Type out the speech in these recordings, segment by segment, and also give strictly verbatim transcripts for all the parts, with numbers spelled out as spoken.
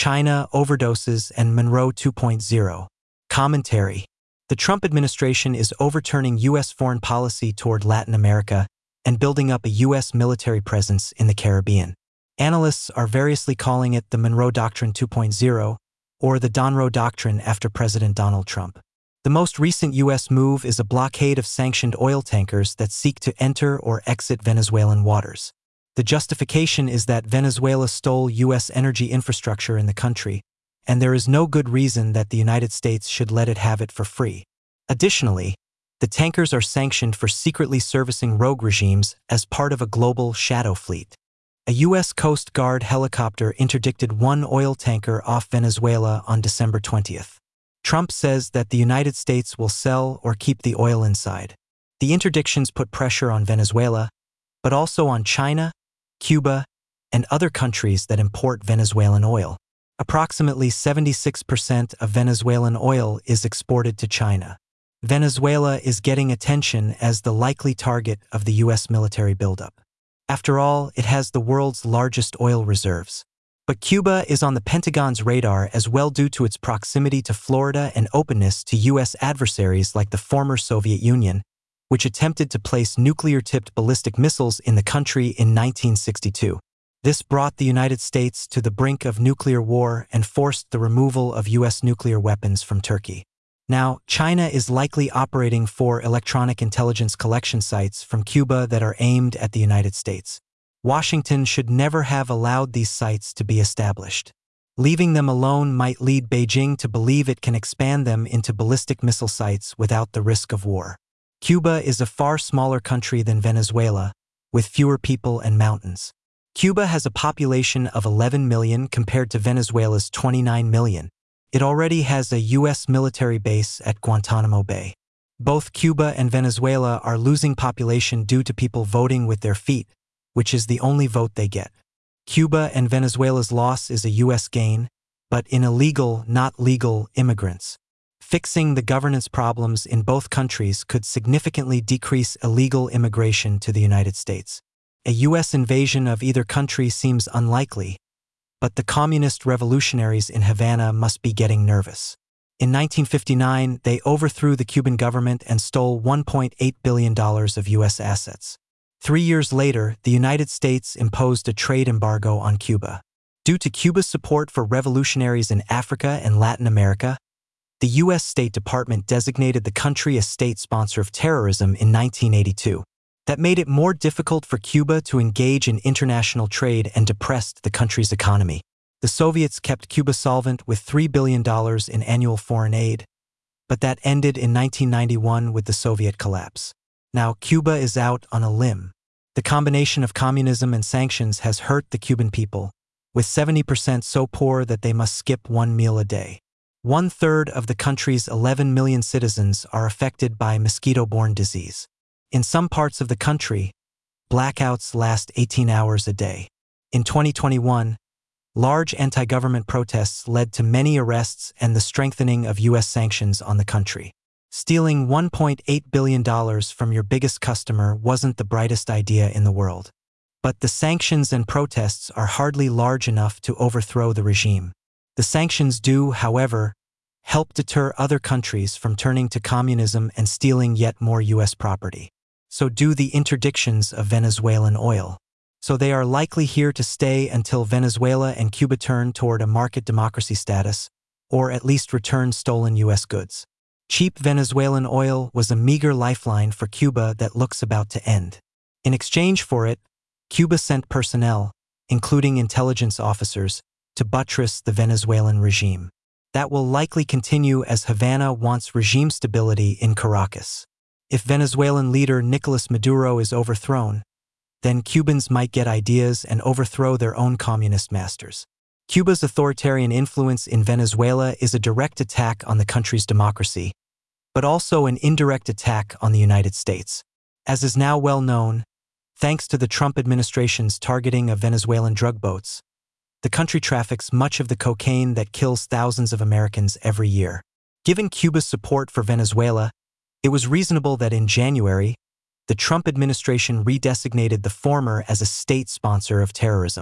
China, Overdoses, and Monroe two point oh. Commentary. The Trump administration is overturning U S foreign policy toward Latin America and building up a U S military presence in the Caribbean. Analysts are variously calling it the Monroe Doctrine two point oh or the Donroe Doctrine after President Donald Trump. The most recent U S move is a blockade of sanctioned oil tankers that seek to enter or exit Venezuelan waters. The justification is that Venezuela stole U S energy infrastructure in the country, and there is no good reason that the United States should let it have it for free. Additionally, the tankers are sanctioned for secretly servicing rogue regimes as part of a global shadow fleet. A U S Coast Guard helicopter interdicted one oil tanker off Venezuela on December twentieth. Trump says that the United States will sell or keep the oil inside. The interdictions put pressure on Venezuela, but also on China, Cuba, and other countries that import Venezuelan oil. Approximately seventy-six percent of Venezuelan oil is exported to China. Venezuela is getting attention as the likely target of the U S military buildup. After all, it has the world's largest oil reserves. But Cuba is on the Pentagon's radar as well due to its proximity to Florida and openness to U S adversaries like the former Soviet Union, which attempted to place nuclear-tipped ballistic missiles in the country in nineteen sixty-two. This brought the United States to the brink of nuclear war and forced the removal of U S nuclear weapons from Turkey. Now, China is likely operating four electronic intelligence collection sites from Cuba that are aimed at the United States. Washington should never have allowed these sites to be established. Leaving them alone might lead Beijing to believe it can expand them into ballistic missile sites without the risk of war. Cuba is a far smaller country than Venezuela, with fewer people and mountains. Cuba has a population of eleven million compared to Venezuela's twenty-nine million. It already has a U S military base at Guantanamo Bay. Both Cuba and Venezuela are losing population due to people voting with their feet, which is the only vote they get. Cuba and Venezuela's loss is a U S gain, but in illegal, not legal, immigrants. Fixing the governance problems in both countries could significantly decrease illegal immigration to the United States. A U S invasion of either country seems unlikely, but the communist revolutionaries in Havana must be getting nervous. In nineteen fifty-nine, they overthrew the Cuban government and stole one point eight billion dollars of U S assets. Three years later, the United States imposed a trade embargo on Cuba. Due to Cuba's support for revolutionaries in Africa and Latin America, the U S State Department designated the country a state sponsor of terrorism in nineteen eighty-two. That made it more difficult for Cuba to engage in international trade and depressed the country's economy. The Soviets kept Cuba solvent with three billion dollars in annual foreign aid, but that ended in nineteen ninety-one with the Soviet collapse. Now Cuba is out on a limb. The combination of communism and sanctions has hurt the Cuban people, with seventy percent so poor that they must skip one meal a day. One-third of the country's eleven million citizens are affected by mosquito-borne disease. In some parts of the country, blackouts last eighteen hours a day. In twenty twenty-one, large anti-government protests led to many arrests and the strengthening of U S sanctions on the country. Stealing one point eight billion dollars from your biggest customer wasn't the brightest idea in the world. But the sanctions and protests are hardly large enough to overthrow the regime. The sanctions do, however, help deter other countries from turning to communism and stealing yet more U S property. So do the interdictions of Venezuelan oil. So they are likely here to stay until Venezuela and Cuba turn toward a market democracy status, or at least return stolen U S goods. Cheap Venezuelan oil was a meager lifeline for Cuba that looks about to end. In exchange for it, Cuba sent personnel, including intelligence officers, to buttress the Venezuelan regime. That will likely continue as Havana wants regime stability in Caracas. If Venezuelan leader Nicolas Maduro is overthrown, then Cubans might get ideas and overthrow their own communist masters. Cuba's authoritarian influence in Venezuela is a direct attack on the country's democracy, but also an indirect attack on the United States. As is now well known, thanks to the Trump administration's targeting of Venezuelan drug boats, the country traffics much of the cocaine that kills thousands of Americans every year. Given Cuba's support for Venezuela, it was reasonable that in January, the Trump administration redesignated the former as a state sponsor of terrorism.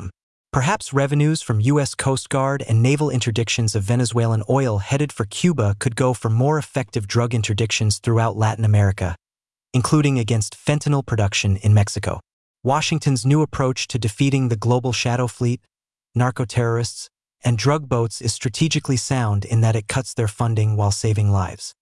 Perhaps revenues from U S Coast Guard and naval interdictions of Venezuelan oil headed for Cuba could go for more effective drug interdictions throughout Latin America, including against fentanyl production in Mexico. Washington's new approach to defeating the global shadow fleet, narco-terrorists, and drug boats is strategically sound in that it cuts their funding while saving lives.